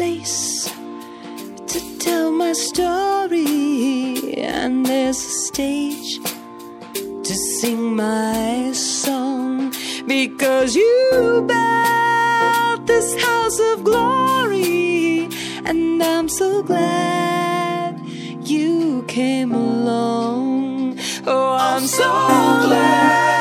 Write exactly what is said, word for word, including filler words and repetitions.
place to tell my story, and there's a stage to sing my song, because you built this house of glory, and I'm so glad you came along. Oh, I'm so glad